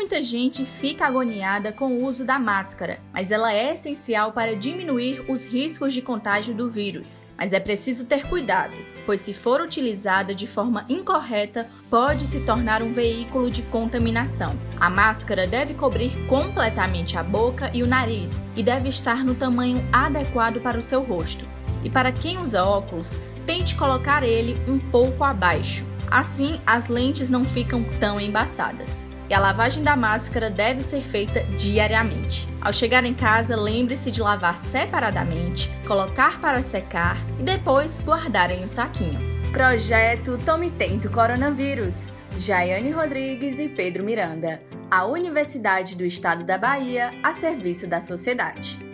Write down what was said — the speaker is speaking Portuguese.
Muita gente fica agoniada com o uso da máscara, mas ela é essencial para diminuir os riscos de contágio do vírus. Mas é preciso ter cuidado, pois se for utilizada de forma incorreta, pode se tornar um veículo de contaminação. A máscara deve cobrir completamente a boca e o nariz e deve estar no tamanho adequado para o seu rosto. E para quem usa óculos, tente colocar ele um pouco abaixo. Assim, as lentes não ficam tão embaçadas. E a lavagem da máscara deve ser feita diariamente. Ao chegar em casa, lembre-se de lavar separadamente, colocar para secar e depois guardar em um saquinho. Projeto Tome Tento Coronavírus. Jaiane Rodrigues e Pedro Miranda. A Universidade do Estado da Bahia a serviço da sociedade.